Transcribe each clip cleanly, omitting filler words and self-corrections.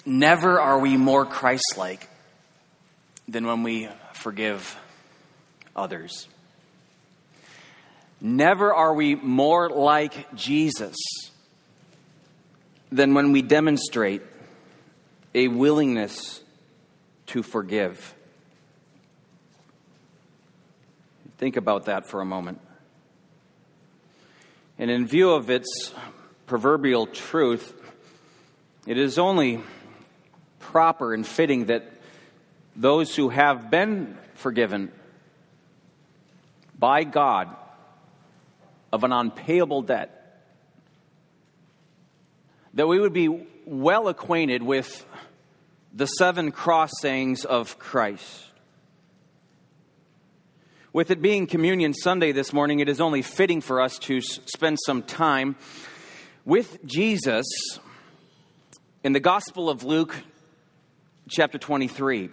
Never are we more Christ-like than when we forgive others. Never are we more like Jesus than when we demonstrate a willingness to forgive. Think about that for a moment. And in view of its proverbial truth, it is only proper and fitting that those who have been forgiven by God of an unpayable debt, that we would be well acquainted with the 7 cross sayings of Christ. With it being Communion Sunday this morning, it is only fitting for us to spend some time with Jesus in the Gospel of Luke, chapter 23.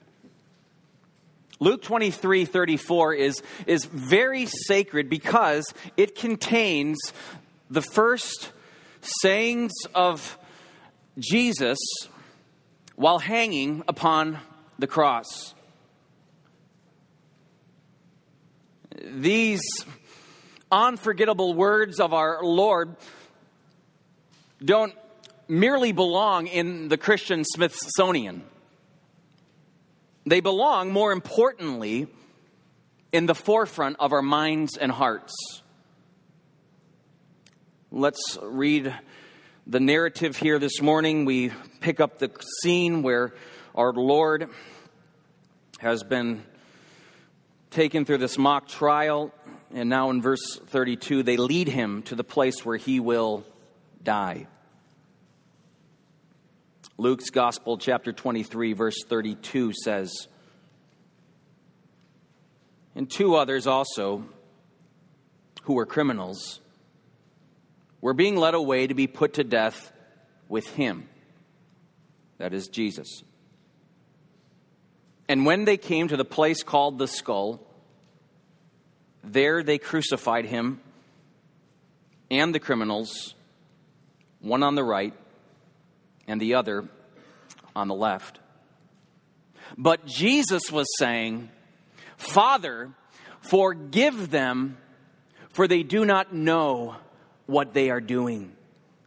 Luke 23:34 is very sacred because it contains the first sayings of Jesus while hanging upon the cross. These unforgettable words of our Lord don't merely belong in the Christian Smithsonian. They belong, more importantly, in the forefront of our minds and hearts. Let's read the narrative here this morning. We pick up the scene where our Lord has been taken through this mock trial, and now in verse 32, they lead him to the place where he will die. Luke's Gospel, chapter 23, verse 32 says, "And 2 others also, who were criminals, were being led away to be put to death with him." That is Jesus. "And when they came to the place called the Skull, there they crucified him and the criminals, one on the right and the other on the left. But Jesus was saying, 'Father, forgive them, for they do not know what they are doing.'"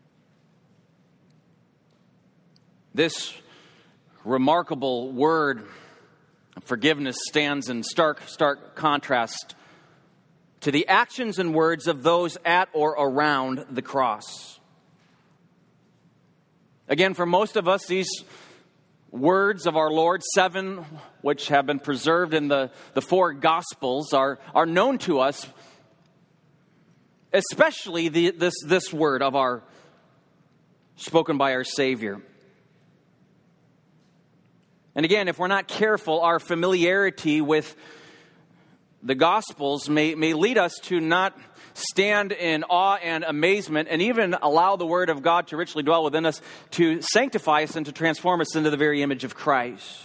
This remarkable word of forgiveness stands in stark contrast to the actions and words of those at or around the cross. Again, for most of us, these words of our Lord, 7 which have been preserved in the 4 Gospels, are known to us, especially this word of our spoken by our Savior. And again, if we're not careful, our familiarity with the Gospels may lead us to not stand in awe and amazement and even allow the Word of God to richly dwell within us, to sanctify us and to transform us into the very image of Christ.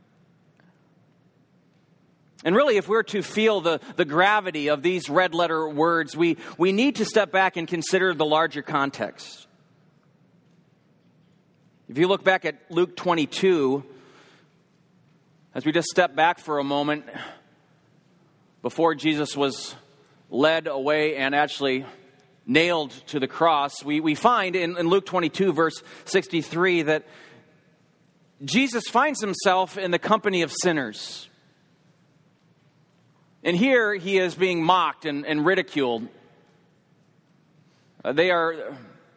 And really, if we're to feel the gravity of these red letter words, we need to step back and consider the larger context. If you look back at Luke 22, as we just step back for a moment, before Jesus was led away and actually nailed to the cross, we find in Luke 22, verse 63, that Jesus finds himself in the company of sinners. And here he is being mocked and ridiculed. They are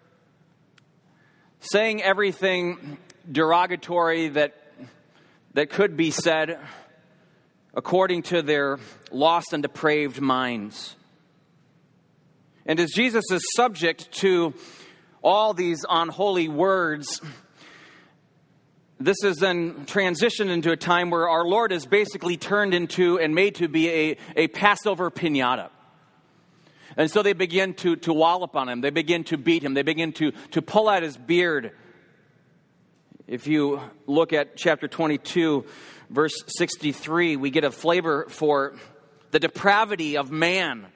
saying everything derogatory that could be said according to their lost and depraved minds. And as Jesus is subject to all these unholy words, this is then transitioned into a time where our Lord is basically turned into and made to be a Passover piñata. And so they begin to wallop on him. They begin to beat him. They begin to pull out his beard. If you look at chapter 22, verse 63, we get a flavor for the depravity of man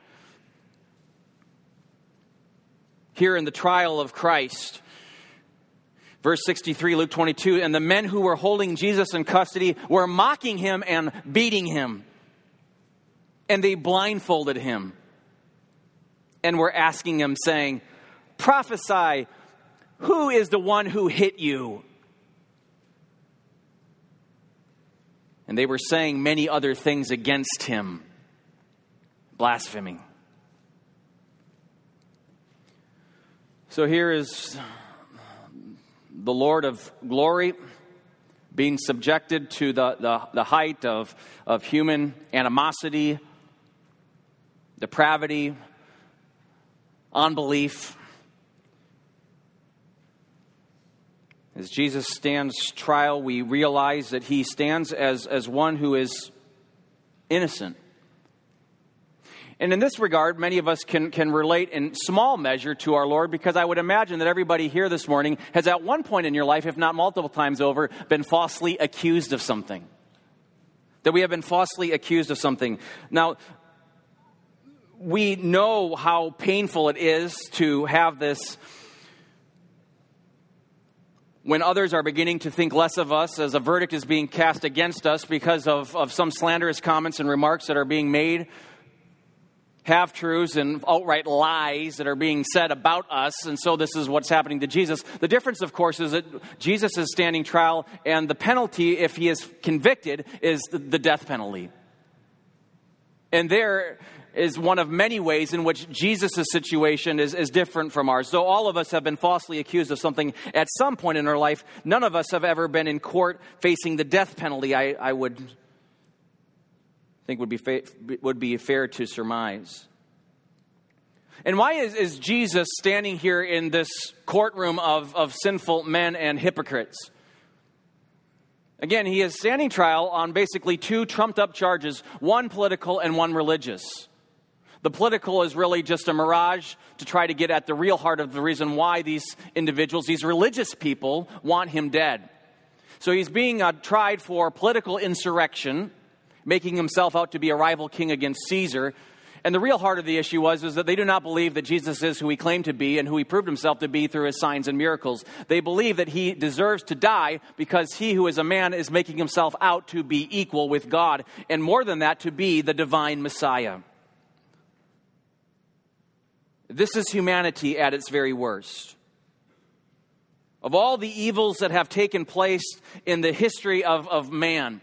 here in the trial of Christ. Verse 63, Luke 22, and the men who were holding Jesus in custody were mocking him and beating him. And they blindfolded him and were asking him, saying, prophesy, who is the one who hit you? And they were saying many other things against him, blaspheming. So here is the Lord of glory being subjected to the height of human animosity, depravity, unbelief. As Jesus stands trial, we realize that he stands as one who is innocent. And in this regard, many of us can relate in small measure to our Lord, because I would imagine that everybody here this morning has at one point in your life, if not multiple times over, been falsely accused of something. That we have been falsely accused of something. Now, we know how painful it is to have this when others are beginning to think less of us as a verdict is being cast against us because of some slanderous comments and remarks that are being made, half-truths and outright lies that are being said about us. And so this is what's happening to Jesus. The difference, of course, is that Jesus is standing trial, and the penalty, if he is convicted, is the death penalty. And there is one of many ways in which Jesus' situation is different from ours. So all of us have been falsely accused of something at some point in our life. None of us have ever been in court facing the death penalty, I would think would be fair to surmise. And why is Jesus standing here in this courtroom of sinful men and hypocrites? Again, he is standing trial on basically two trumped-up charges, one political and one religious. The political is really just a mirage to try to get at the real heart of the reason why these individuals, these religious people, want him dead. So he's being tried for political insurrection, making himself out to be a rival king against Caesar. And the real heart of the issue is that they do not believe that Jesus is who he claimed to be and who he proved himself to be through his signs and miracles. They believe that he deserves to die because he who is a man is making himself out to be equal with God, and more than that, to be the divine Messiah. This is humanity at its very worst. Of all the evils that have taken place in the history of man,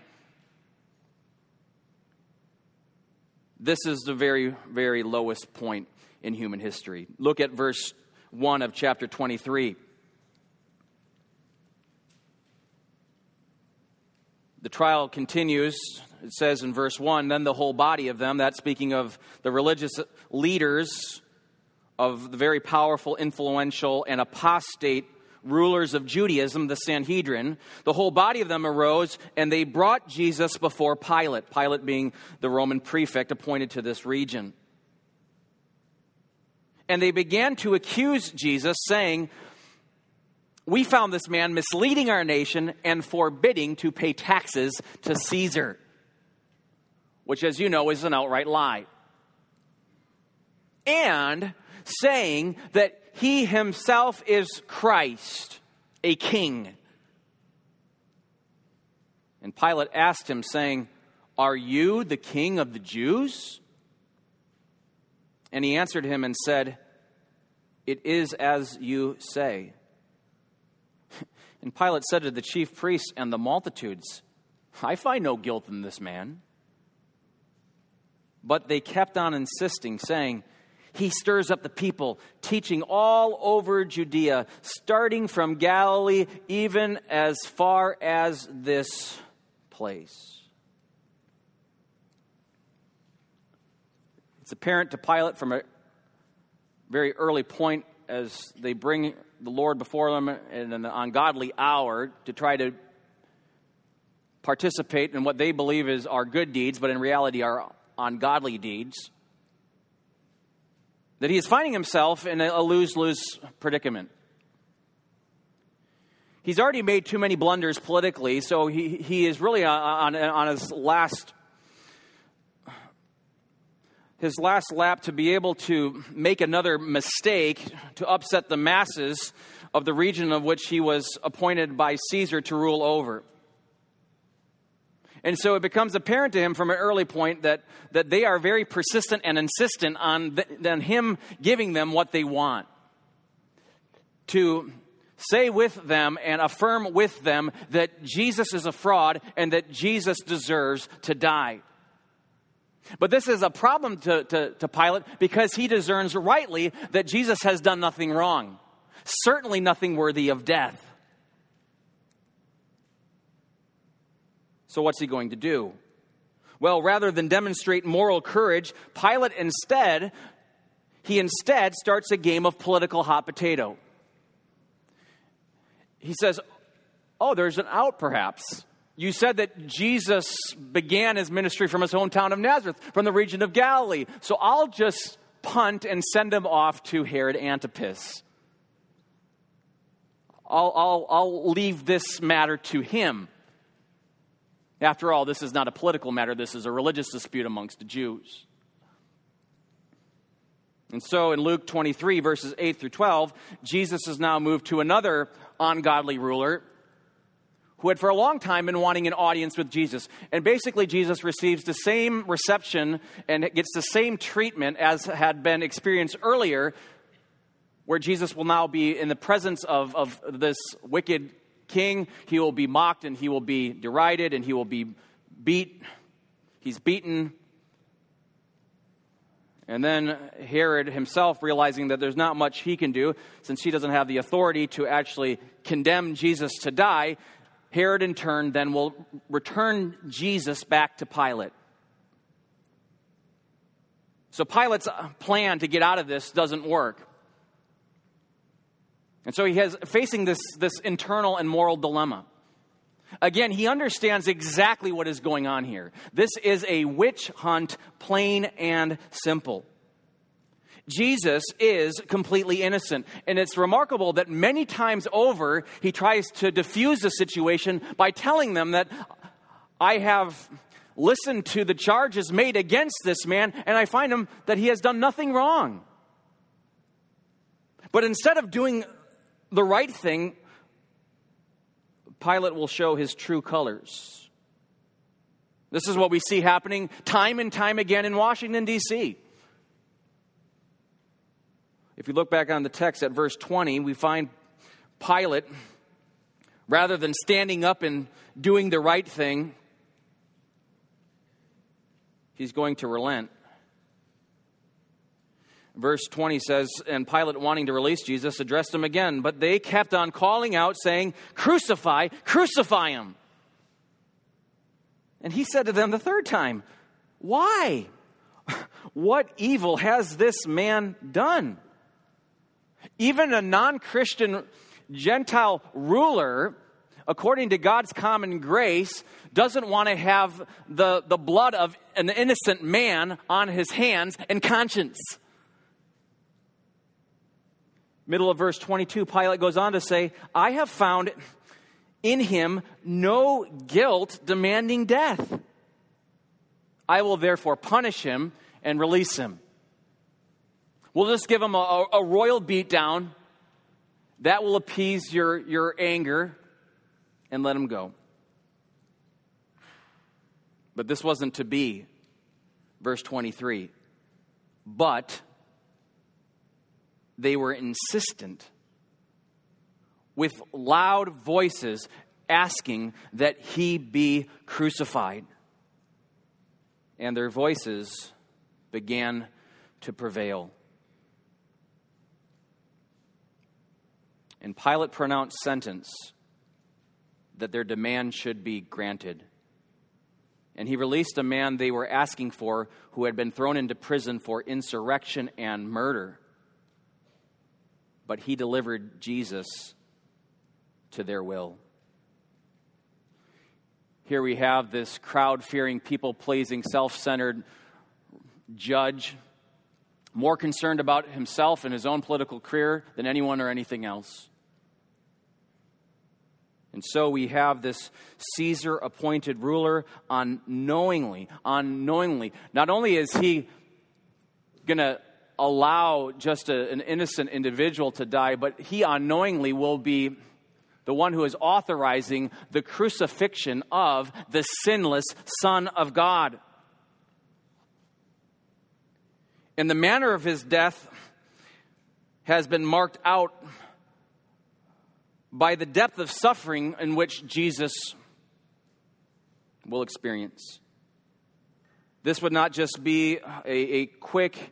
this is the very, very lowest point in human history. Look at verse 1 of chapter 23. The trial continues. It says in verse 1, then the whole body of them, that's speaking of the religious leaders of the very powerful, influential, and apostate rulers of Judaism, the Sanhedrin, the whole body of them arose, and they brought Jesus before Pilate, Pilate being the Roman prefect appointed to this region. And they began to accuse Jesus, saying, we found this man misleading our nation and forbidding to pay taxes to Caesar, which, as you know, is an outright lie. And saying that he himself is Christ, a king. And Pilate asked him, saying, are you the king of the Jews? And he answered him and said, it is as you say. And Pilate said to the chief priests and the multitudes, I find no guilt in this man. But they kept on insisting, saying, he stirs up the people, teaching all over Judea, starting from Galilee, even as far as this place. It's apparent to Pilate from a very early point as they bring the Lord before them in an ungodly hour to try to participate in what they believe are good deeds, but in reality are ungodly deeds, that he is finding himself in a lose-lose predicament. He's already made too many blunders politically, so he is really on his last his last lap to be able to make another mistake to upset the masses of the region of which he was appointed by Caesar to rule over. And so it becomes apparent to him from an early point that they are very persistent and insistent on him giving them what they want. To say with them and affirm with them that Jesus is a fraud and that Jesus deserves to die. But this is a problem to Pilate because he discerns rightly that Jesus has done nothing wrong. Certainly nothing worthy of death. So what's he going to do? Well, rather than demonstrate moral courage, Pilate instead starts a game of political hot potato. He says, there's an out perhaps. You said that Jesus began his ministry from his hometown of Nazareth, from the region of Galilee. So I'll just punt and send him off to Herod Antipas. I'll leave this matter to him. After all, this is not a political matter. This is a religious dispute amongst the Jews. And so in Luke 23, verses 8 through 12, Jesus is now moved to another ungodly ruler who had for a long time been wanting an audience with Jesus. And basically, Jesus receives the same reception and gets the same treatment as had been experienced earlier, where Jesus will now be in the presence of this wicked king. He will be mocked and he will be derided and he will be beat. He's beaten. And then Herod himself, realizing that there's not much he can do, since he doesn't have the authority to actually condemn Jesus to die, Herod in turn then will return Jesus back to Pilate. So Pilate's plan to get out of this doesn't work. And so he has facing this internal and moral dilemma. Again, he understands exactly what is going on here. This is a witch hunt, plain and simple. Jesus is completely innocent. And it's remarkable that many times over, he tries to diffuse the situation by telling them that I have listened to the charges made against this man, and I find him that he has done nothing wrong. But instead of doing the right thing, Pilate will show his true colors. This is what we see happening time and time again in Washington, D.C. If you look back on the text at verse 20, we find Pilate, rather than standing up and doing the right thing, he's going to relent. Verse 20 says, and Pilate, wanting to release Jesus, addressed him again, but they kept on calling out, saying, "Crucify, crucify him." And he said to them the third time, "Why? What evil has this man done?" Even a non-Christian Gentile ruler, according to God's common grace, doesn't want to have the blood of an innocent man on his hands and conscience. Middle of verse 22, Pilate goes on to say, "I have found in him no guilt demanding death. I will therefore punish him and release him." We'll just give him a royal beatdown. That will appease your anger and let him go. But this wasn't to be. Verse 23. But they were insistent with loud voices asking that he be crucified. And their voices began to prevail. And Pilate pronounced sentence that their demand should be granted. And he released a man they were asking for who had been thrown into prison for insurrection and murder. But he delivered Jesus to their will. Here we have this crowd-fearing, people-pleasing, self-centered judge, more concerned about himself and his own political career than anyone or anything else. And so we have this Caesar-appointed ruler unknowingly, not only is he going to allow just an innocent individual to die, but he unknowingly will be the one who is authorizing the crucifixion of the sinless Son of God. And the manner of his death has been marked out by the depth of suffering in which Jesus will experience. This would not just be a quick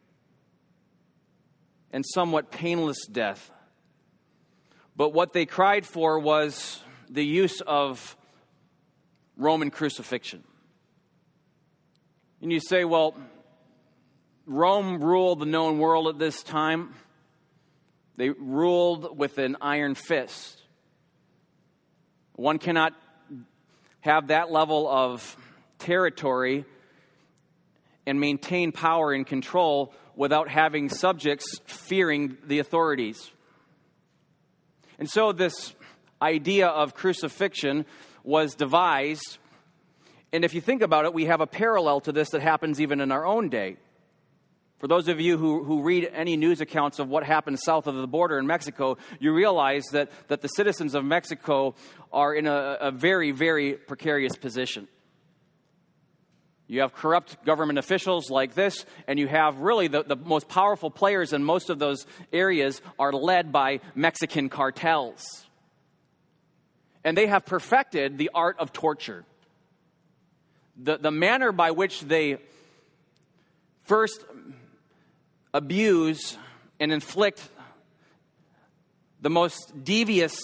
and somewhat painless death, but what they cried for was the use of Roman crucifixion. And you say, well, Rome ruled the known world at this time. They ruled with an iron fist. One cannot have that level of territory and maintain power and control without having subjects fearing the authorities. And so this idea of crucifixion was devised. And if you think about it, we have a parallel to this that happens even in our own day. For those of you who read any news accounts of what happened south of the border in Mexico, you realize that the citizens of Mexico are in a very, very precarious position. You have corrupt government officials like this, and you have really the most powerful players in most of those areas are led by Mexican cartels. And they have perfected the art of torture. The manner by which they first abuse and inflict the most devious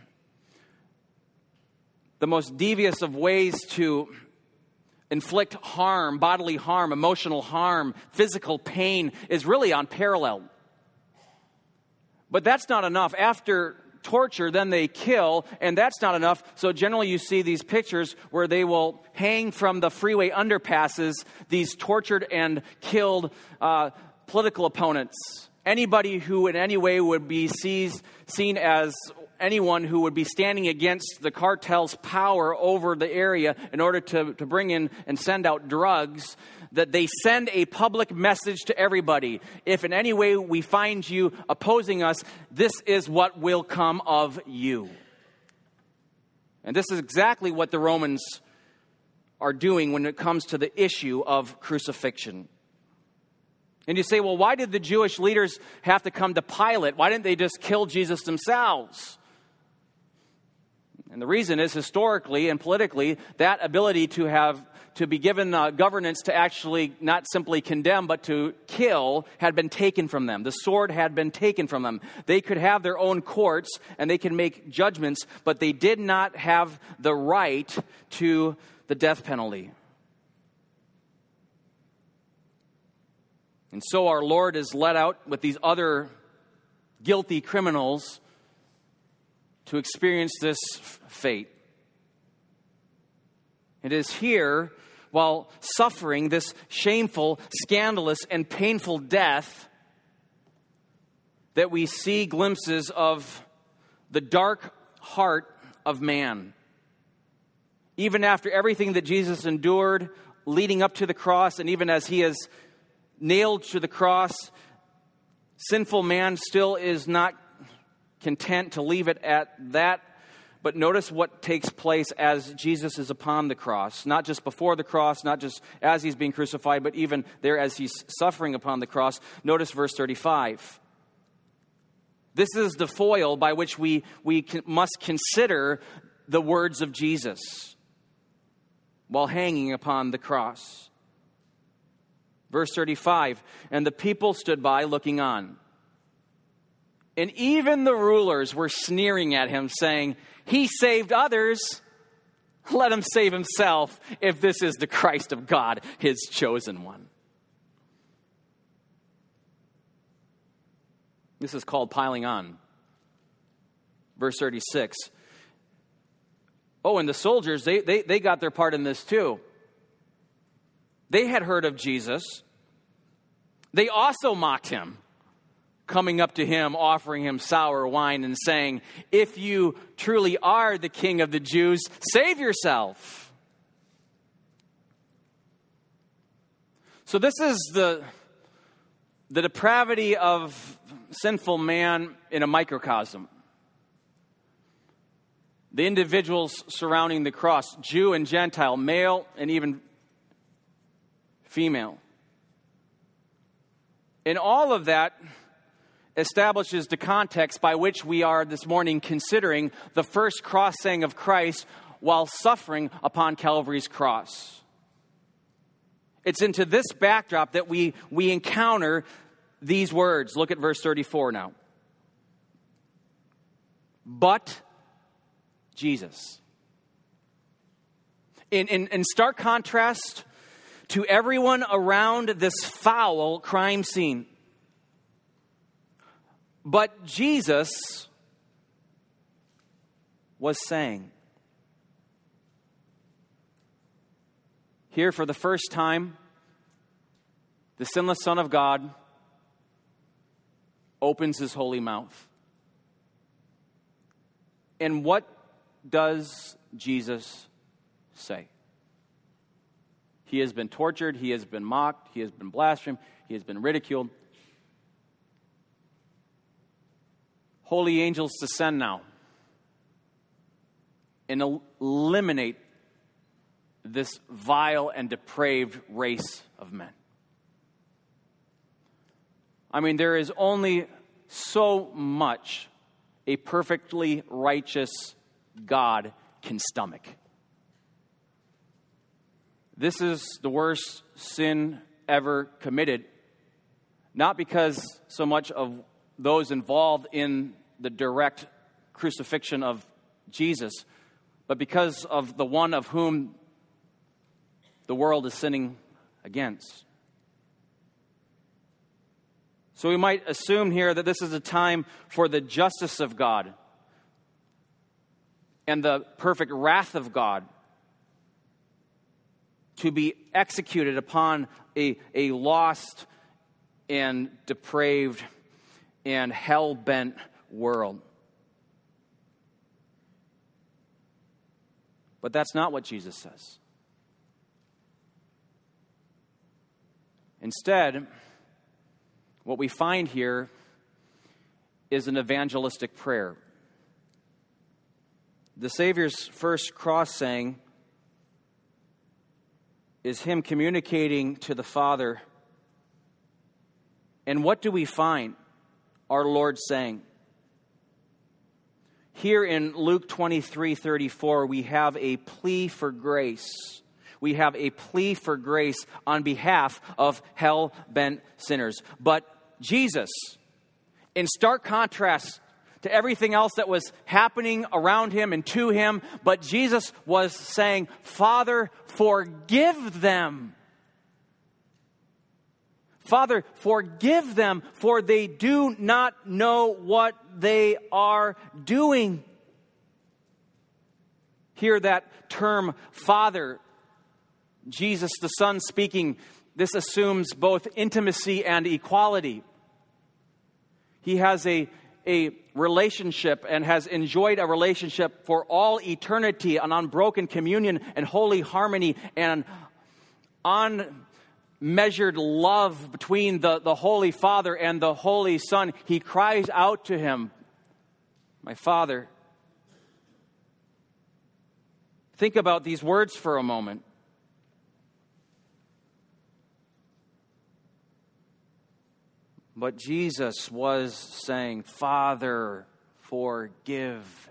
of ways to inflict harm, bodily harm, emotional harm, physical pain is really unparalleled. But that's not enough. After torture, then they kill, and that's not enough. So generally you see these pictures where they will hang from the freeway underpasses these tortured and killed political opponents. Anybody who in any way would be seen as anyone who would be standing against the cartel's power over the area in order to bring in and send out drugs, that they send a public message to everybody. If in any way we find you opposing us, this is what will come of you. And this is exactly what the Romans are doing when it comes to the issue of crucifixion. And you say, well, why did the Jewish leaders have to come to Pilate? Why didn't they just kill Jesus themselves? And the reason is, historically and politically, that ability to be given governance to actually not simply condemn, but to kill had been taken from them. The sword had been taken from them. They could have their own courts and they could make judgments, but they did not have the right to the death penalty. And so our Lord is led out with these other guilty criminals to experience this fate. It is here, while suffering this shameful, scandalous, and painful death, that we see glimpses of the dark heart of man. Even after everything that Jesus endured leading up to the cross, and even as he is nailed to the cross, sinful man still is not content to leave it at that. But notice what takes place as Jesus is upon the cross. Not just before the cross, not just as he's being crucified, but even there as he's suffering upon the cross. Notice verse 35. This is the foil by which we must consider the words of Jesus while hanging upon the cross. Verse 35, and the people stood by looking on. And even the rulers were sneering at him, saying, he saved others, let him save himself if this is the Christ of God, his chosen one. This is called piling on. Verse 36. Oh, and the soldiers, they got their part in this too. They had heard of Jesus. They also mocked him, coming up to him, offering him sour wine and saying, if you truly are the King of the Jews, save yourself. So this is the the depravity of sinful man in a microcosm. The individuals surrounding the cross, Jew and Gentile, male and even female. And all of that establishes the context by which we are this morning considering the first cross saying of Christ while suffering upon Calvary's cross. It's into this backdrop that we encounter these words. Look at verse 34 now. But Jesus. In stark contrast to everyone around this foul crime scene. But Jesus was saying, here for the first time, the sinless Son of God opens his holy mouth. And what does Jesus say? He has been tortured, he has been mocked, he has been blasphemed, he has been ridiculed. Holy angels descend now and eliminate this vile and depraved race of men. I mean, there is only so much a perfectly righteous God can stomach. This is the worst sin ever committed, not because so much of those involved in the direct crucifixion of Jesus, but because of the one of whom the world is sinning against. So we might assume here that this is a time for the justice of God and the perfect wrath of God to be executed upon a lost and depraved and hell-bent world. But that's not what Jesus says. Instead, what we find here is an evangelistic prayer. The Savior's first cross saying is him communicating to the Father. And what do we find our Lord saying? Here in Luke 23:34, we have a plea for grace. We have a plea for grace on behalf of hell-bent sinners. But Jesus, in stark contrast to everything else that was happening around him and to him, but Jesus was saying, Father, forgive them. Father, forgive them, for they do not know what they are doing. Hear that term, Father. Jesus, the Son, speaking. This assumes both intimacy and equality. He has a relationship and has enjoyed a relationship for all eternity, an unbroken communion and holy harmony and unmeasured love between the Holy Father and the Holy Son. He cries out to him, my Father. Think about these words for a moment. But Jesus was saying, Father, forgive.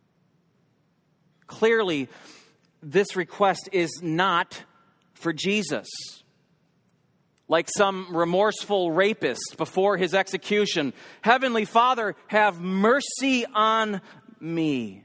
Clearly, this request is not for Jesus. Like some remorseful rapist before his execution, Heavenly Father, have mercy on me.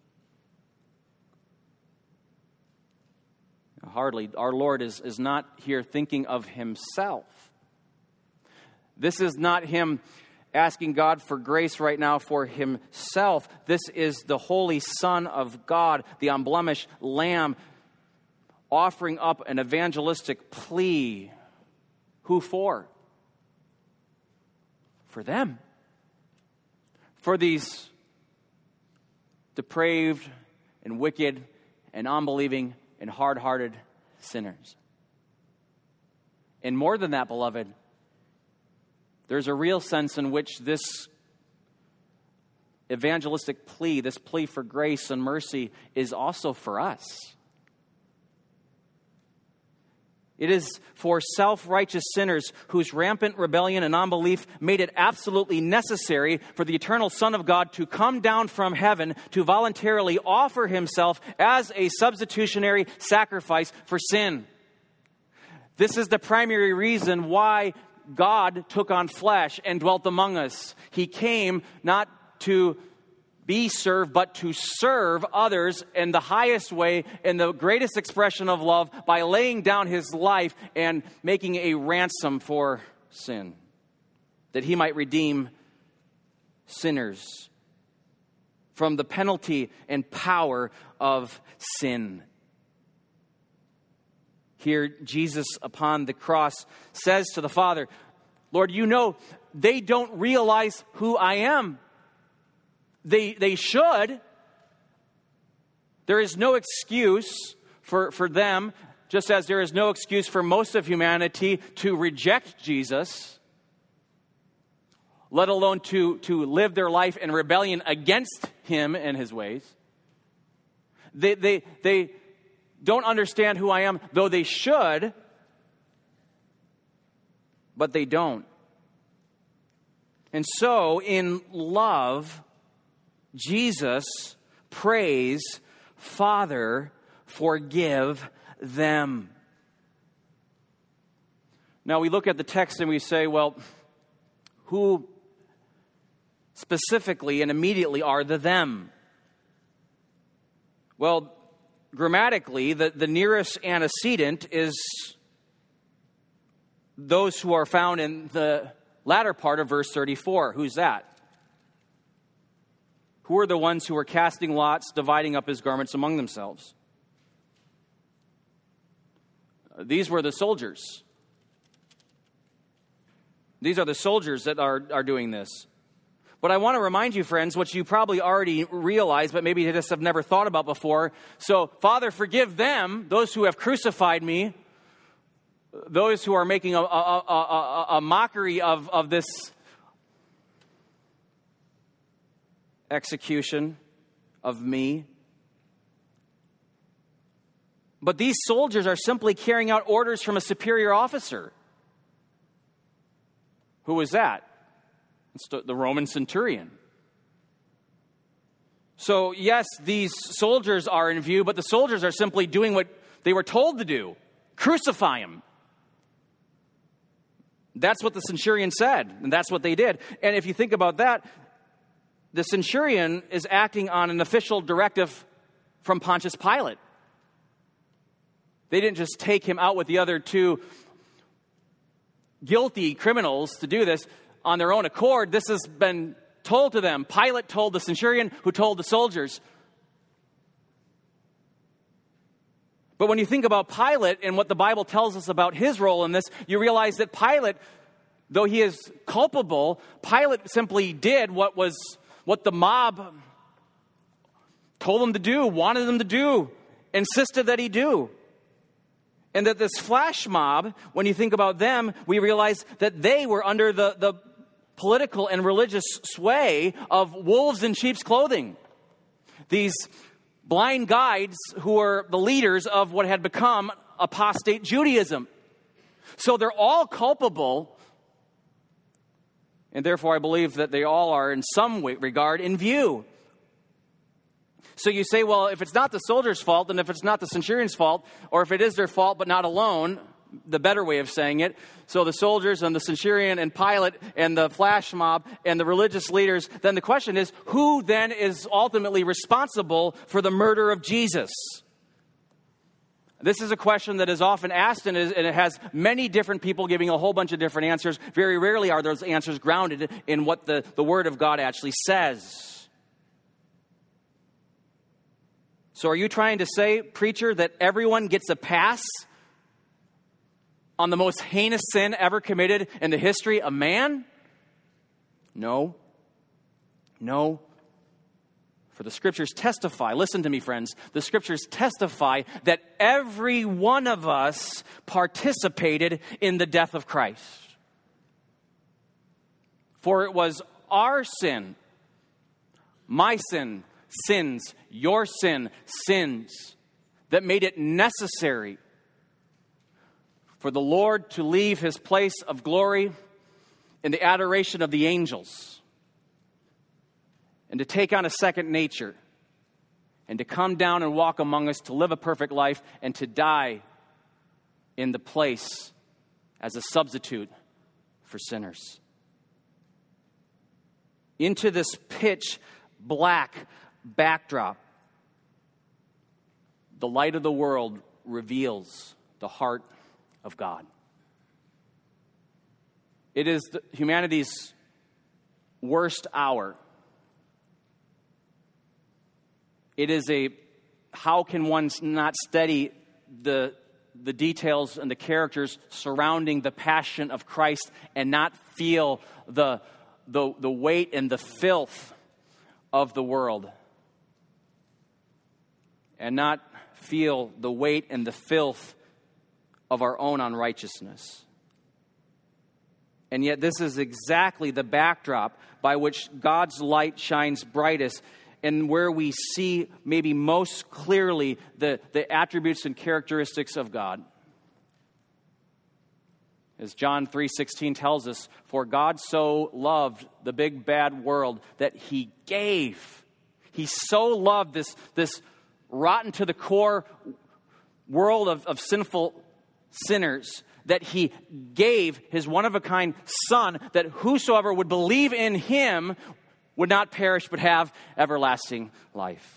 Hardly. Our Lord is not here thinking of himself. This is not him asking God for grace right now for himself. This is the Holy Son of God, the unblemished Lamb, offering up an evangelistic plea. Who for? For them. For these depraved and wicked and unbelieving and hard-hearted sinners. And more than that, beloved, There's a real sense in which this evangelistic plea, this plea for grace and mercy, is also for us. It is for self-righteous sinners whose rampant rebellion and unbelief made it absolutely necessary for the eternal Son of God to come down from heaven to voluntarily offer himself as a substitutionary sacrifice for sin. This is the primary reason why God took on flesh and dwelt among us. He came not to be served, but to serve others in the highest way, in the greatest expression of love, by laying down his life and making a ransom for sin, that he might redeem sinners from the penalty and power of sin. Here, Jesus upon the cross says to the Father, Lord, you know, they don't realize who I am. They should. There is no excuse for them, just as there is no excuse for most of humanity to reject Jesus, let alone to live their life in rebellion against him and his ways. They don't understand who I am, though they should, but they don't. And so, in love, Jesus prays, Father, forgive them. Now we look at the text and we say, well, who specifically and immediately are the them? Well, grammatically, the nearest antecedent is those who are found in the latter part of verse 34. Who's that? Who are the ones who are casting lots, dividing up his garments among themselves? These were the soldiers. These are the soldiers that are doing this. But I want to remind you, friends, what you probably already realize, but maybe you just have never thought about before. So, Father, forgive them, those who have crucified me, those who are making a mockery of this execution of me. But these soldiers are simply carrying out orders from a superior officer. Who was that? It's the Roman centurion. So, yes, these soldiers are in view, but the soldiers are simply doing what they were told to do. Crucify him. That's what the centurion said, and that's what they did. And if you think about that, the centurion is acting on an official directive from Pontius Pilate. They didn't just take him out with the other two guilty criminals to do this on their own accord. This has been told to them. Pilate told the centurion, who told the soldiers. But when you think about Pilate and what the Bible tells us about his role in this, you realize that Pilate, though he is culpable, Pilate simply did what the mob told him to do, wanted him to do, insisted that he do. And that this flash mob, when you think about them, we realize that they were under the political and religious sway of wolves in sheep's clothing. These blind guides who were the leaders of what had become apostate Judaism. So they're all culpable, and therefore I believe that they all are in some regard in view. So you say, well, if it's not the soldier's fault, and if it's not the centurion's fault, or if it is their fault but not alone, the better way of saying it, so the soldiers and the centurion and Pilate and the flash mob and the religious leaders, then the question is, who then is ultimately responsible for the murder of Jesus? This is a question that is often asked, and it has many different people giving a whole bunch of different answers. Very rarely are those answers grounded in what the Word of God actually says. So are you trying to say, preacher, that everyone gets a pass on the most heinous sin ever committed in the history of man? No. No. For the Scriptures testify, listen to me, friends, the Scriptures testify that every one of us participated in the death of Christ. For it was our sin, my sin, sins, your sin, sins, that made it necessary for the Lord to leave his place of glory in the adoration of the angels and to take on a second nature and to come down and walk among us, to live a perfect life, and to die in the place as a substitute for sinners. Into this pitch black backdrop, the light of the world reveals the heart of God. It is humanity's worst hour. It is how can one not study the details and the characters surrounding the passion of Christ and not feel the weight and the filth of the world, and not feel the weight and the filth of our own unrighteousness. And yet this is exactly the backdrop by which God's light shines brightest, and where we see maybe most clearly the attributes and characteristics of God. As John 3:16 tells us, for God so loved the big bad world that he gave. He so loved this rotten to the core world of sinful sinners that he gave his one-of-a-kind Son, that whosoever would believe in him would not perish but have everlasting life.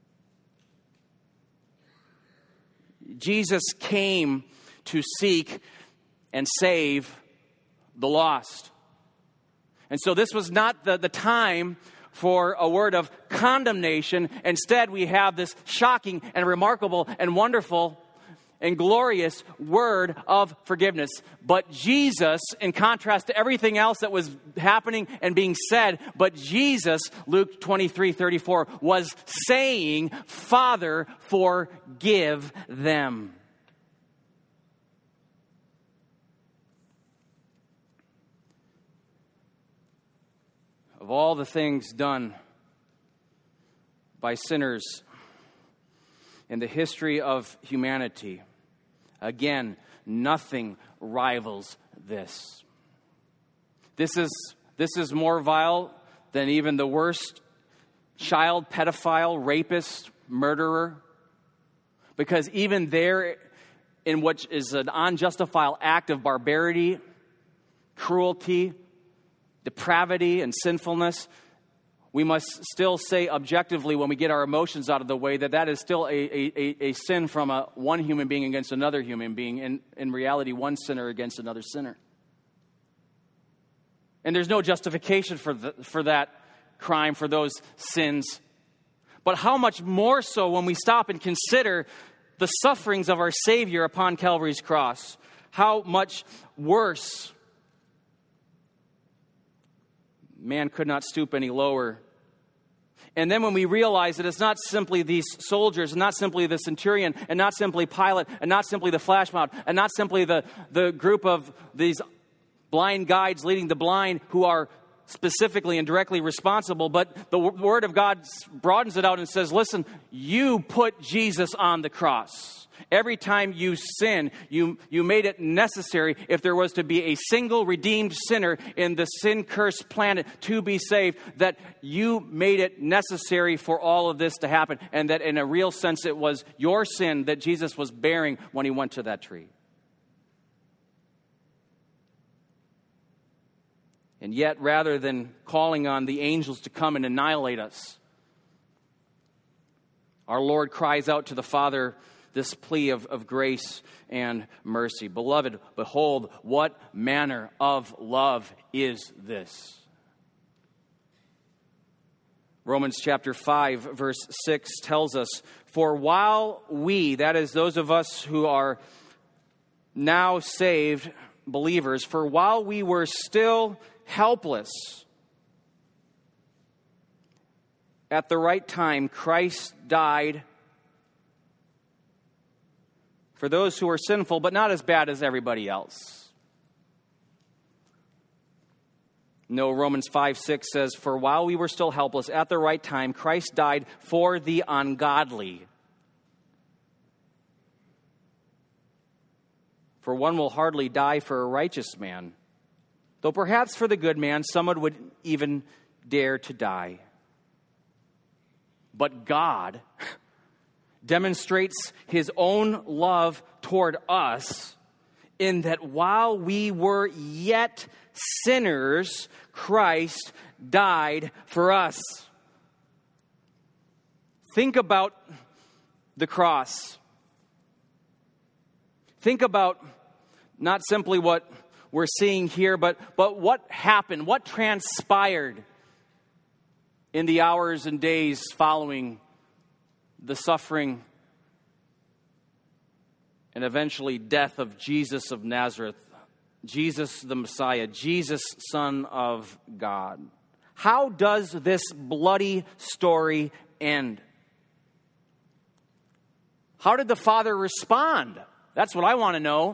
Jesus came to seek and save the lost. And so this was not the time for a word of condemnation. Instead, we have this shocking and remarkable and wonderful and glorious word of forgiveness. But Jesus, in contrast to everything else that was happening and being said, but Jesus, Luke 23:34, was saying, Father, forgive them. Of all the things done by sinners in the history of humanity, again, nothing rivals this. This is more vile than even the worst child pedophile, rapist, murderer. Because even there, in what is an unjustified act of barbarity, cruelty, depravity, and sinfulness, we must still say objectively, when we get our emotions out of the way, that is still a sin from one human being against another human being. In reality, one sinner against another sinner. And there's no justification for that crime, for those sins. But how much more so when we stop and consider the sufferings of our Savior upon Calvary's cross? How much worse. Man could not stoop any lower. And then when we realize that it's not simply these soldiers, and not simply the centurion, and not simply Pilate, and not simply the flash mob, and not simply the group of these blind guides leading the blind who are specifically and directly responsible, but the Word of God broadens it out and says, listen, you put Jesus on the cross. Every time you sin, you made it necessary, if there was to be a single redeemed sinner in the sin-cursed planet to be saved, that you made it necessary for all of this to happen. And that in a real sense, it was your sin that Jesus was bearing when he went to that tree. And yet, rather than calling on the angels to come and annihilate us, our Lord cries out to the Father this plea of grace and mercy. Beloved, behold, what manner of love is this? Romans chapter 5, verse 6 tells us, for while we, that is those of us who are now saved believers, for while we were still helpless, at the right time, Christ died for those who are sinful, but not as bad as everybody else. No, Romans 5:6 says, "For while we were still helpless, at the right time, Christ died for the ungodly. For one will hardly die for a righteous man, though perhaps for the good man someone would even dare to die. But God demonstrates his own love toward us in that while we were yet sinners, Christ died for us." Think about the cross. Think about not simply what we're seeing here, but what happened, what transpired in the hours and days following the suffering and eventually death of Jesus of Nazareth, Jesus the Messiah, Jesus, Son of God. How does this bloody story end? How did the Father respond? That's what I want to know.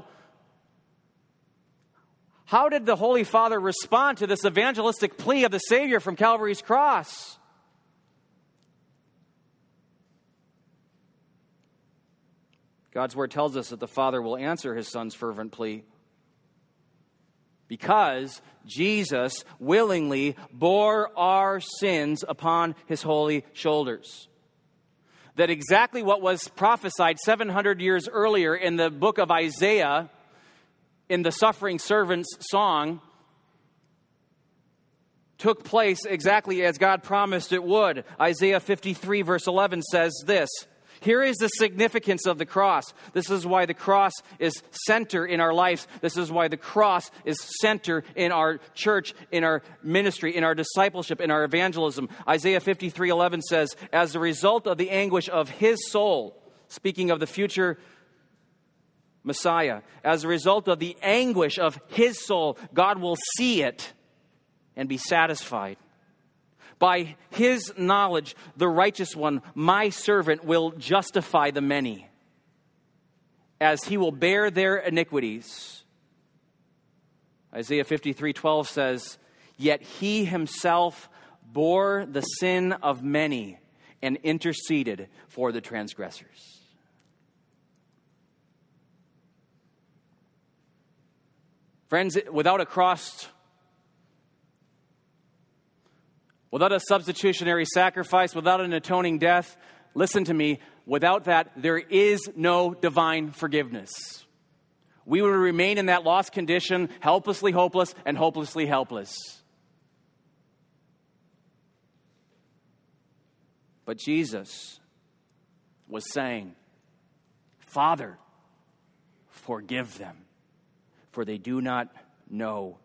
How did the Holy Father respond to this evangelistic plea of the Savior from Calvary's cross? God's Word tells us that the Father will answer his Son's fervent plea because Jesus willingly bore our sins upon his holy shoulders. That exactly what was prophesied 700 years earlier in the book of Isaiah, in the suffering servant's song, took place exactly as God promised it would. Isaiah 53 verse 11 says this, "Here is the significance of the cross. This is why the cross is center in our lives. This is why the cross is center in our church, in our ministry, in our discipleship, in our evangelism." Isaiah 53:11 says, "As a result of the anguish of his soul," speaking of the future Messiah, "as a result of the anguish of his soul, God will see it and be satisfied. By his knowledge, the righteous one, my servant, will justify the many, as he will bear their iniquities." Isaiah 53:12 says, "Yet he himself bore the sin of many and interceded for the transgressors." Friends, without a cross, without a substitutionary sacrifice, without an atoning death, listen to me, without that, there is no divine forgiveness. We would remain in that lost condition, helplessly hopeless and hopelessly helpless. But Jesus was saying, "Father, forgive them, for they do not know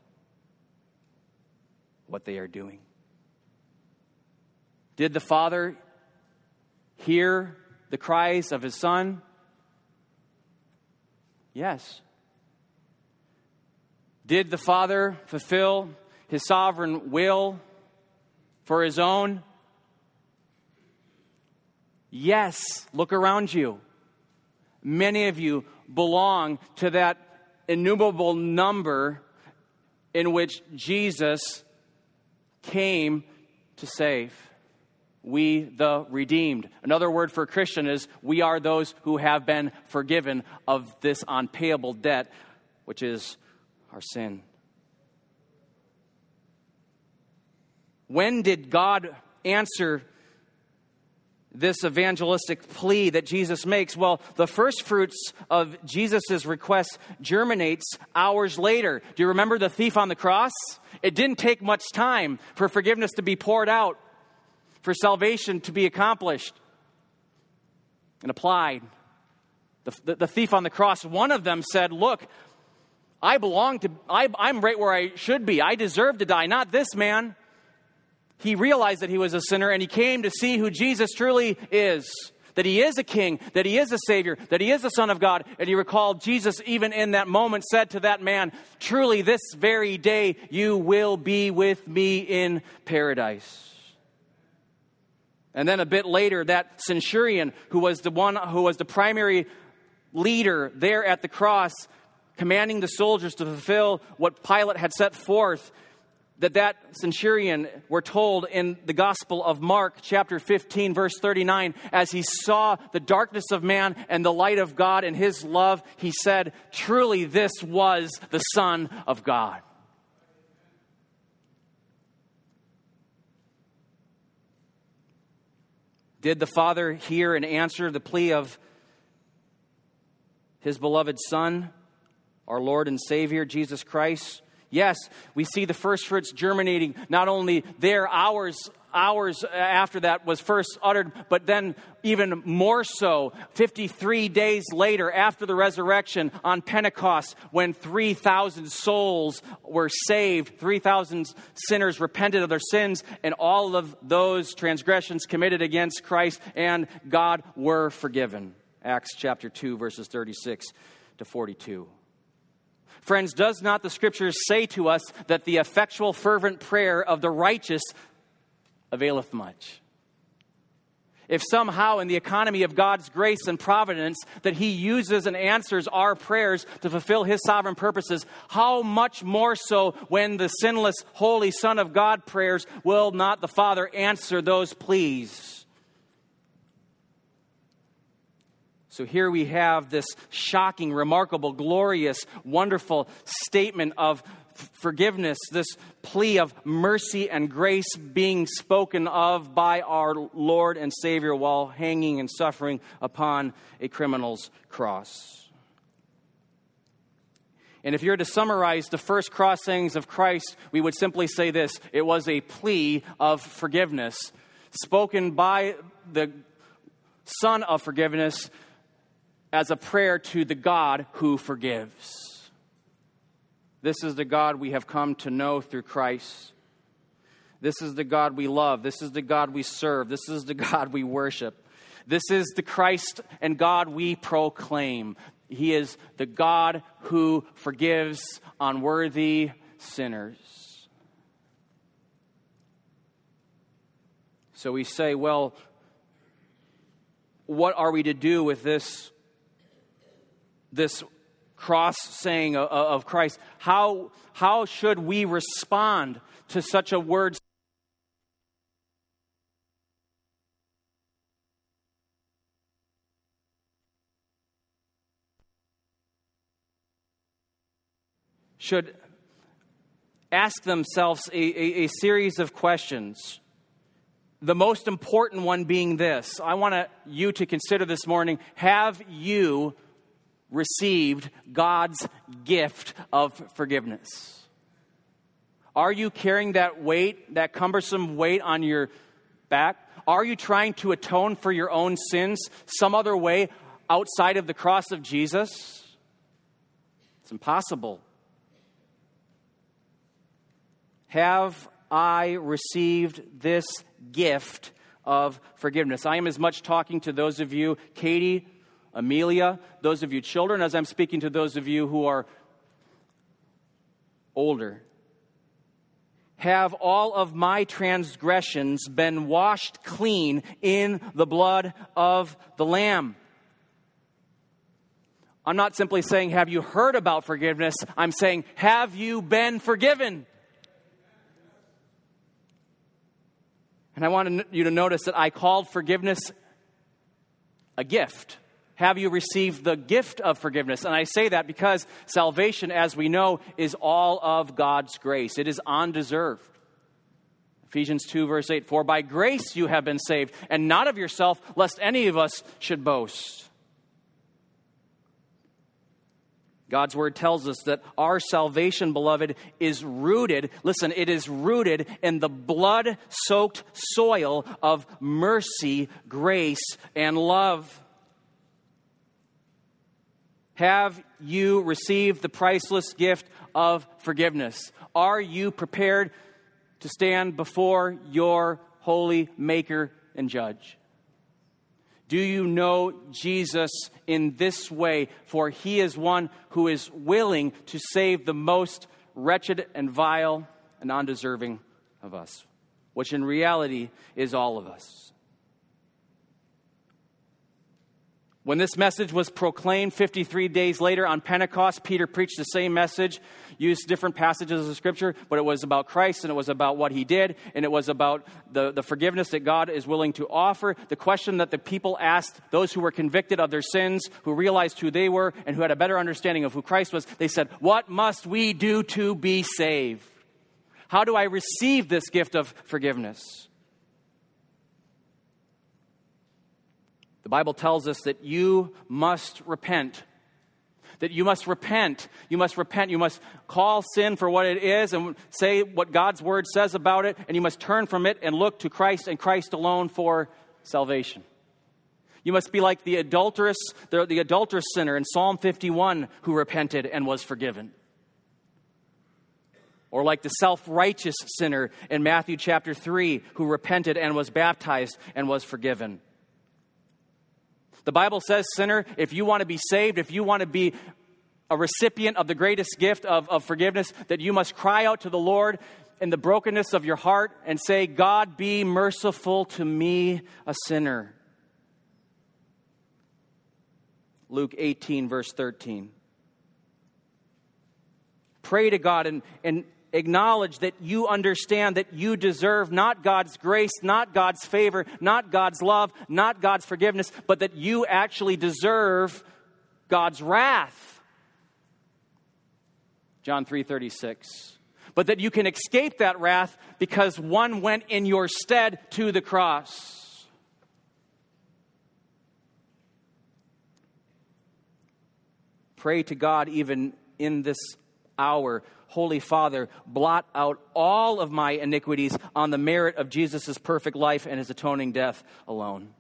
what they are doing." Did the Father hear the cries of his Son? Yes. Did the Father fulfill his sovereign will for his own? Yes. Look around you. Many of you belong to that innumerable number in which Jesus came to save. We, the redeemed. Another word for Christian is we are those who have been forgiven of this unpayable debt, which is our sin. When did God answer this evangelistic plea that Jesus makes? Well, the first fruits of Jesus' request germinates hours later. Do you remember the thief on the cross? It didn't take much time for forgiveness to be poured out, for salvation to be accomplished and applied. The thief on the cross, one of them said, "Look, I'm right where I should be. I deserve to die, not this man." He realized that he was a sinner, and he came to see who Jesus truly is. That he is a king, that he is a savior, that he is the Son of God. And he recalled Jesus, even in that moment, said to that man, "Truly this very day you will be with me in paradise." And then a bit later, that centurion who was the primary leader there at the cross, commanding the soldiers to fulfill what Pilate had set forth, that centurion, we're told in the Gospel of Mark, chapter 15, verse 39, as he saw the darkness of man and the light of God and his love, he said, "Truly this was the Son of God." Did the Father hear and answer the plea of his beloved Son, our Lord and Savior, Jesus Christ? Yes, we see the first fruits germinating not only there, hours after that was first uttered, but then even more so, 53 days later after the resurrection on Pentecost, when 3,000 souls were saved, 3,000 sinners repented of their sins, and all of those transgressions committed against Christ and God were forgiven. Acts chapter 2, verses 36 to 42. Friends, does not the Scriptures say to us that the effectual fervent prayer of the righteous availeth much? If somehow in the economy of God's grace and providence that He uses and answers our prayers to fulfill His sovereign purposes, how much more so when the sinless, holy Son of God prayers will not the Father answer those pleas? So here we have this shocking, remarkable, glorious, wonderful statement of forgiveness, this plea of mercy and grace being spoken of by our Lord and Savior while hanging and suffering upon a criminal's cross. And if you're to summarize the first cross sayings of Christ, we would simply say this: it was a plea of forgiveness, spoken by the Son of forgiveness, as a prayer to the God who forgives. This is the God we have come to know through Christ. This is the God we love. This is the God we serve. This is the God we worship. This is the Christ and God we proclaim. He is the God who forgives unworthy sinners. So we say, well, what are we to do with this cross saying of Christ? How should we respond to such a word? Should ask themselves a series of questions. The most important one being this. I want you to consider this morning: have you received God's gift of forgiveness? Are you carrying that weight, that cumbersome weight on your back? Are you trying to atone for your own sins some other way outside of the cross of Jesus? It's impossible. Have I received this gift of forgiveness? I am as much talking to those of you, Katie, Amelia, those of you children, as I'm speaking to those of you who are older. Have all of my transgressions been washed clean in the blood of the Lamb? I'm not simply saying, have you heard about forgiveness? I'm saying, have you been forgiven? And I want you to notice that I called forgiveness a gift. Have you received the gift of forgiveness? And I say that because salvation, as we know, is all of God's grace. It is undeserved. Ephesians 2, verse 8, "For by grace you have been saved, and not of yourself, lest any of us should boast." God's word tells us that our salvation, beloved, is rooted, listen, it is rooted in the blood-soaked soil of mercy, grace, and love. Have you received the priceless gift of forgiveness? Are you prepared to stand before your holy Maker and Judge? Do you know Jesus in this way? For He is one who is willing to save the most wretched and vile and undeserving of us, which in reality is all of us. When this message was proclaimed 53 days later on Pentecost, Peter preached the same message, used different passages of Scripture, but it was about Christ, and it was about what he did, and it was about the forgiveness that God is willing to offer. The question that the people asked, those who were convicted of their sins, who realized who they were, and who had a better understanding of who Christ was, they said, "What must we do to be saved? How do I receive this gift of forgiveness?" The Bible tells us that you must repent. That you must repent. You must repent. You must call sin for what it is and say what God's word says about it. And you must turn from it and look to Christ and Christ alone for salvation. You must be like the adulterous sinner in Psalm 51 who repented and was forgiven. Or like the self-righteous sinner in Matthew chapter 3 who repented and was baptized and was forgiven. The Bible says, sinner, if you want to be saved, if you want to be a recipient of the greatest gift of forgiveness, that you must cry out to the Lord in the brokenness of your heart and say, "God, be merciful to me, a sinner." Luke 18, verse 13. Pray to God and acknowledge that you understand that you deserve not God's grace, not God's favor, not God's love, not God's forgiveness, but that you actually deserve God's wrath. John 3:36. But that you can escape that wrath because one went in your stead to the cross. Pray to God even in this hour. Holy Father, blot out all of my iniquities on the merit of Jesus' perfect life and his atoning death alone.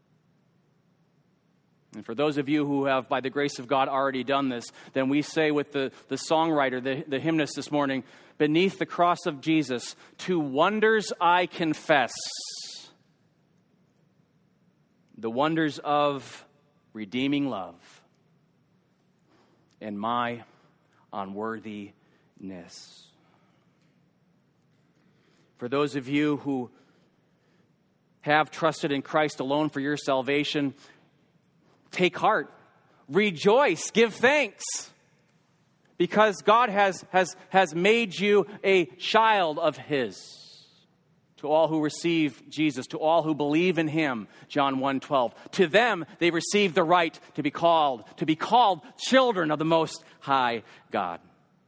And for those of you who have, by the grace of God, already done this, then we say with the songwriter, the hymnist this morning, "Beneath the cross of Jesus, to wonders I confess, the wonders of redeeming love and my unworthiness." For those of you who have trusted in Christ alone for your salvation, take heart, rejoice, give thanks, because God has made you a child of his. To all who receive Jesus, to all who believe in him, John 1:12. To them they receive the right to be called children of the Most High God.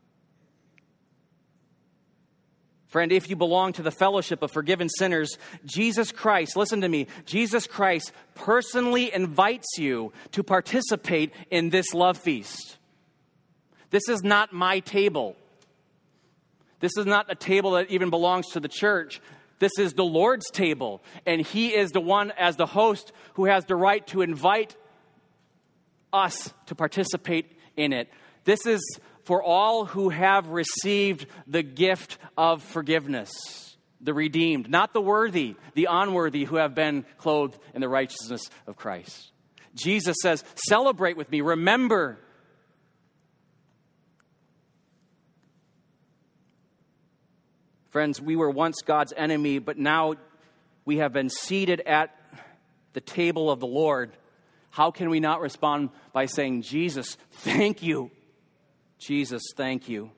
Friend, if you belong to the fellowship of forgiven sinners, Jesus Christ, listen to me, Jesus Christ personally invites you to participate in this love feast. This is not my table. This is not a table that even belongs to the church. This is the Lord's table, and he is the one as the host who has the right to invite us to participate in it. This is for all who have received the gift of forgiveness, the redeemed, not the worthy, the unworthy who have been clothed in the righteousness of Christ. Jesus says, celebrate with me, remember. Friends, we were once God's enemy, but now we have been seated at the table of the Lord. How can we not respond by saying, Jesus, thank you. Jesus, thank you.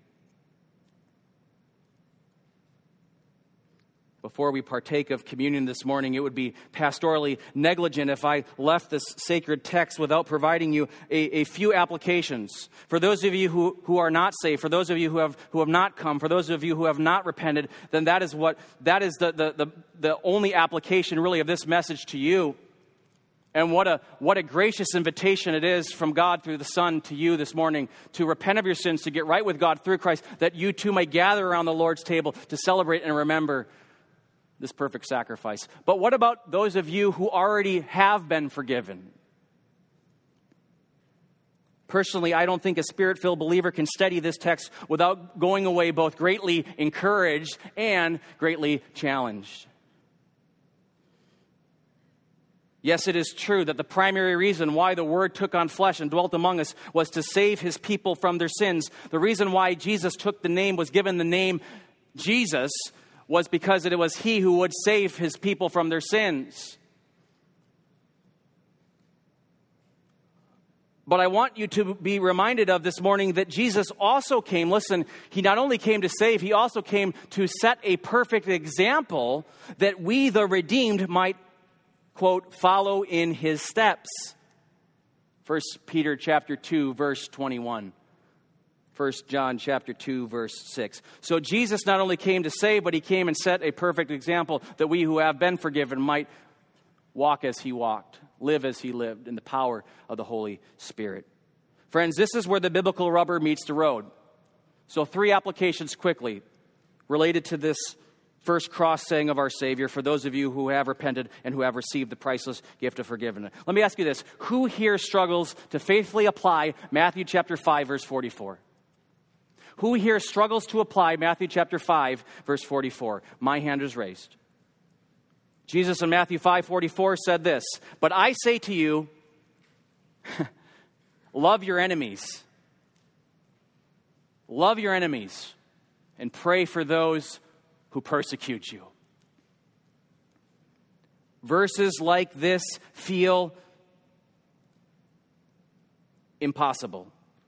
Before we partake of communion this morning, it would be pastorally negligent if I left this sacred text without providing you a few applications. For those of you who are not saved, for those of you who have not come, for those of you who have not repented, then that is the only application really of this message to you. And what a gracious invitation it is from God through the Son to you this morning to repent of your sins, to get right with God through Christ, that you too may gather around the Lord's table to celebrate and remember this perfect sacrifice. But what about those of you who already have been forgiven? Personally, I don't think a Spirit-filled believer can study this text without going away both greatly encouraged and greatly challenged. Yes, it is true that the primary reason why the Word took on flesh and dwelt among us was to save his people from their sins. The reason why Jesus was given the name Jesus, was because it was he who would save his people from their sins. But I want you to be reminded of this morning that Jesus also came. Listen, he not only came to save, he also came to set a perfect example that we, the redeemed, might, quote, follow in his steps. 1 Peter chapter 2, verse 21. 1 John chapter 2, verse 6. So Jesus not only came to save, but he came and set a perfect example that we who have been forgiven might walk as he walked, live as he lived in the power of the Holy Spirit. Friends, this is where the biblical rubber meets the road. So 3 applications quickly related to this first cross saying of our Savior for those of you who have repented and who have received the priceless gift of forgiveness. Let me ask you this. Who here struggles to faithfully apply Matthew chapter 5, verse 44? Who here struggles to apply Matthew chapter 5, verse 44? My hand is raised. Jesus in Matthew 5:44 said this, "But I say to you, love your enemies. Love your enemies and pray for those who persecute you." Verses like this feel impossible.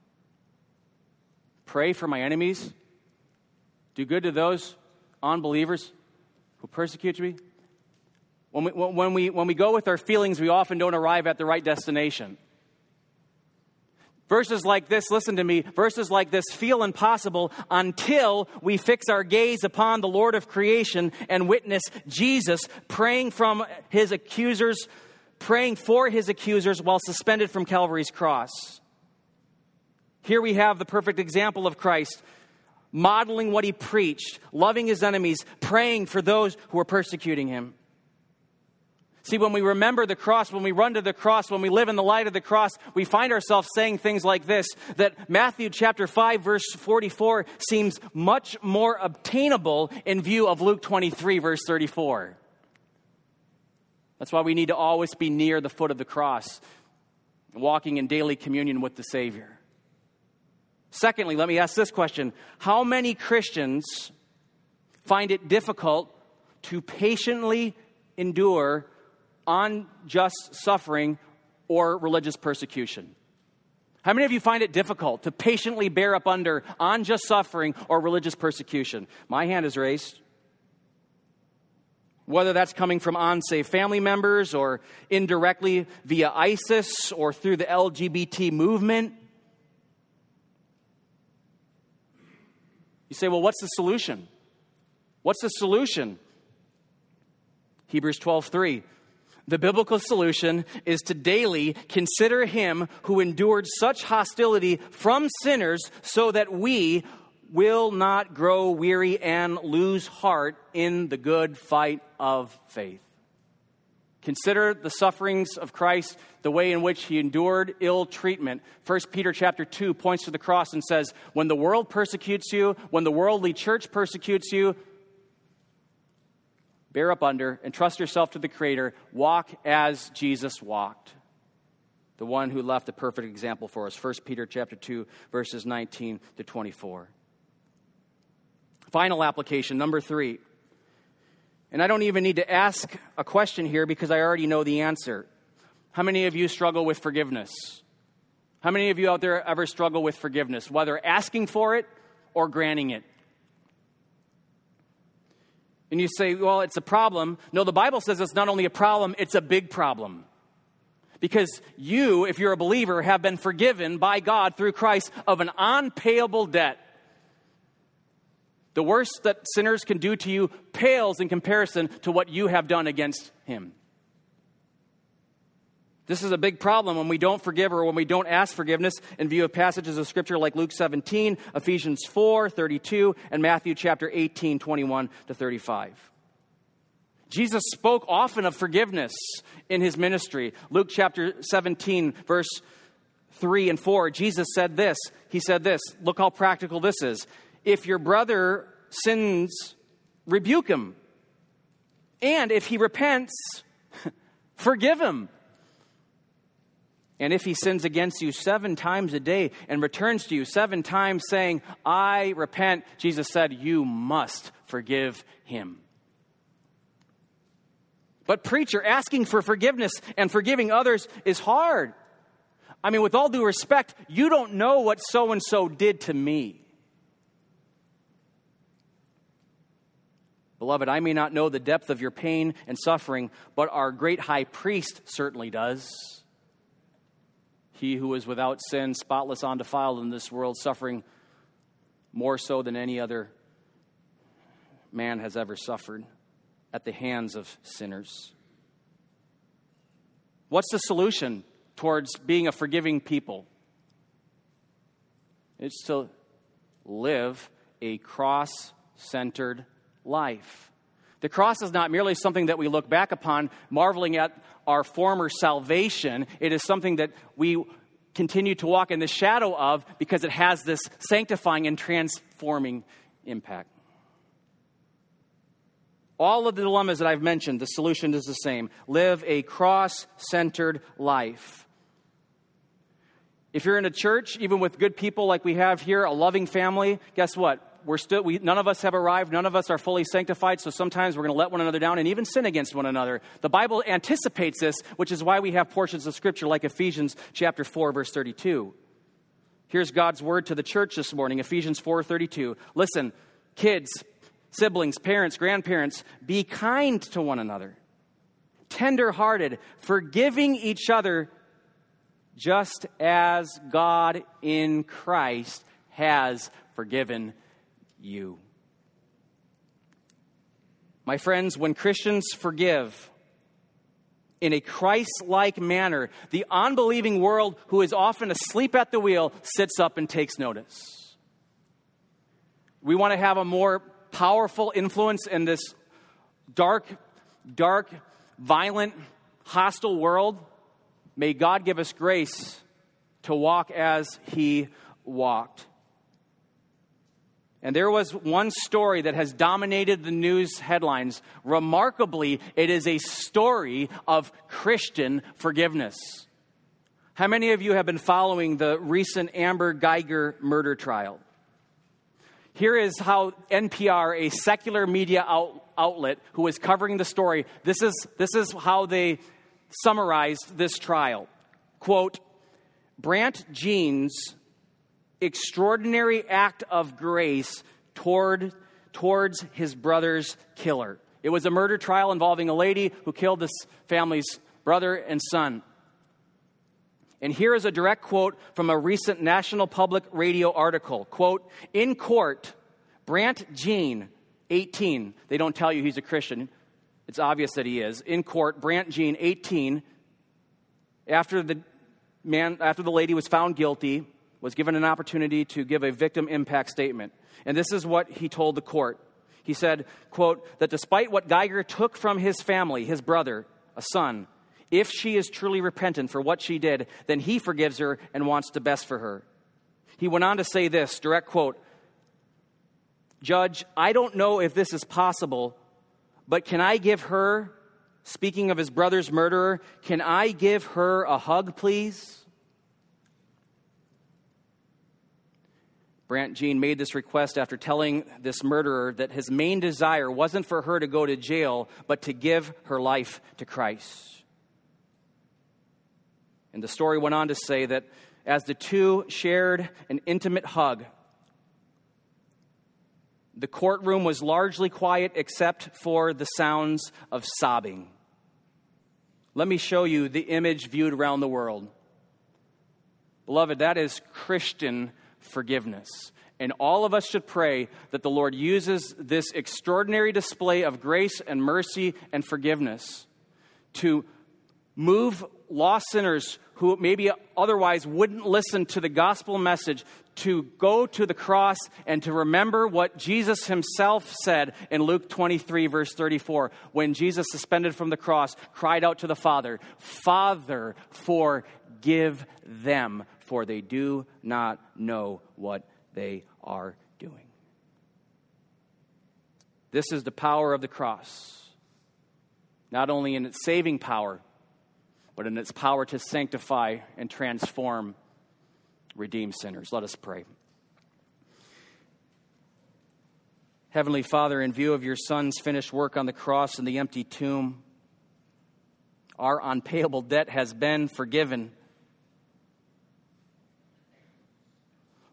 Pray for my enemies. Do good to those unbelievers who persecute me. When we go with our feelings, we often don't arrive at the right destination. Verses like this, listen to me, verses like this feel impossible until we fix our gaze upon the Lord of creation and witness Jesus praying for his accusers while suspended from Calvary's cross. Here we have the perfect example of Christ, modeling what he preached, loving his enemies, praying for those who are persecuting him. See, when we remember the cross, when we run to the cross, when we live in the light of the cross, we find ourselves saying things like this, that Matthew chapter 5, verse 44 seems much more obtainable in view of Luke 23, verse 34. That's why we need to always be near the foot of the cross, walking in daily communion with the Savior. Secondly, let me ask this question. How many Christians find it difficult to patiently endure unjust suffering or religious persecution? How many of you find it difficult to patiently bear up under unjust suffering or religious persecution? My hand is raised. Whether that's coming from unsaved family members or indirectly via ISIS or through the LGBT movement. You say, well, what's the solution? What's the solution? Hebrews 12:3. The biblical solution is to daily consider him who endured such hostility from sinners so that we will not grow weary and lose heart in the good fight of faith. Consider the sufferings of Christ, the way in which he endured ill treatment. 1 Peter chapter 2 points to the cross and says, when the world persecutes you, when the worldly church persecutes you, bear up under and trust yourself to the Creator. Walk as Jesus walked, the one who left a perfect example for us. 1 Peter chapter 2, verses 19 to 24. Final application, number 3. And I don't even need to ask a question here because I already know the answer. How many of you struggle with forgiveness? How many of you out there ever struggle with forgiveness, whether asking for it or granting it? And you say, well, it's a problem. No, the Bible says it's not only a problem, it's a big problem. Because you, if you're a believer, have been forgiven by God through Christ of an unpayable debt. The worst that sinners can do to you pales in comparison to what you have done against him. This is a big problem when we don't forgive or when we don't ask forgiveness in view of passages of Scripture like Luke 17, Ephesians 4, 32, and Matthew chapter 18, 21 to 35. Jesus spoke often of forgiveness in his ministry. Luke chapter 17, verse 3 and 4, Jesus said this. He said this. Look how practical this is. If your brother sins, rebuke him. And if he repents, forgive him. And if he sins against you 7 times a day and returns to you 7 times saying, I repent, Jesus said, you must forgive him. But preacher, asking for forgiveness and forgiving others is hard. I mean, with all due respect, you don't know what so-and-so did to me. Beloved, I may not know the depth of your pain and suffering, but our great high priest certainly does. He who is without sin, spotless, undefiled in this world, suffering more so than any other man has ever suffered at the hands of sinners. What's the solution towards being a forgiving people? It's to live a cross-centered life. The cross is not merely something that we look back upon, marveling at our former salvation. It is something that we continue to walk in the shadow of because it has this sanctifying and transforming impact. All of the dilemmas that I've mentioned, the solution is the same. Live a cross-centered life. If you're in a church, even with good people like we have here, a loving family, guess what? None of us have arrived. None of us are fully sanctified, so sometimes we're going to let one another down and even sin against one another. The Bible anticipates this, which is why we have portions of Scripture like Ephesians chapter 4, verse 32. Here's God's word to the church this morning, Ephesians 4:32. Listen, kids, siblings, parents, grandparents, be kind to one another, tender-hearted, forgiving each other, just as God in Christ has forgiven you. My friends, when Christians forgive in a Christ-like manner, the unbelieving world, who is often asleep at the wheel, sits up and takes notice. We want to have a more powerful influence in this dark, violent, hostile world. May God give us grace to walk as He walked. And there was one story that has dominated the news headlines. Remarkably, it is a story of Christian forgiveness. How many of you have been following the recent Amber Guyger murder trial? Here is how NPR, a secular media outlet who is covering the story, this is how they summarized this trial. Quote, Brandt Jean's extraordinary act of grace towards his brother's killer. It was a murder trial involving a lady who killed this family's brother and son. And here is a direct quote from a recent National Public Radio article. Quote, in court, Brandt Jean, 18, they don't tell you he's a Christian. It's obvious that he is. In court, Brandt Jean, 18, after the lady was found guilty, was given an opportunity to give a victim impact statement. And this is what he told the court. He said, quote, that despite what Guyger took from his family, his brother, a son, if she is truly repentant for what she did, then he forgives her and wants the best for her. He went on to say this, direct quote, Judge, I don't know if this is possible, but can I give her, speaking of his brother's murderer, can I give her a hug, please? Brandt Jean made this request after telling this murderer that his main desire wasn't for her to go to jail, but to give her life to Christ. And the story went on to say that as the two shared an intimate hug, the courtroom was largely quiet except for the sounds of sobbing. Let me show you the image viewed around the world. Beloved, that is Christian forgiveness. And all of us should pray that the Lord uses this extraordinary display of grace and mercy and forgiveness to move lost sinners who maybe otherwise wouldn't listen to the gospel message to go to the cross and to remember what Jesus himself said in Luke 23, verse 34, when Jesus, suspended from the cross, cried out to the Father, Father, forgive them, for they do not know what they are doing. This is the power of the cross, not only in its saving power, but in its power to sanctify and transform redeemed sinners. Let us pray. Heavenly Father, in view of your Son's finished work on the cross and the empty tomb, our unpayable debt has been forgiven.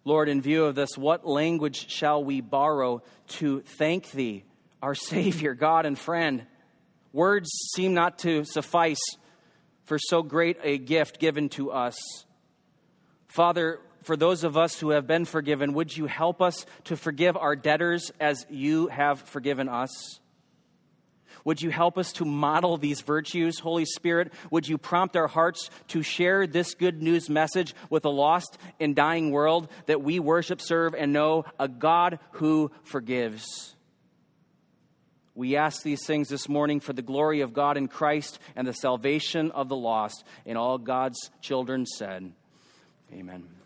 Lord, in view of this, what language shall we borrow to thank Thee, our Savior, God, and friend? Words seem not to suffice for so great a gift given to us. Father, for those of us who have been forgiven, would you help us to forgive our debtors as you have forgiven us? Would you help us to model these virtues? Holy Spirit, would you prompt our hearts to share this good news message with a lost and dying world that we worship, serve, and know a God who forgives? We ask these things this morning for the glory of God in Christ and the salvation of the lost. And all God's children said, Amen.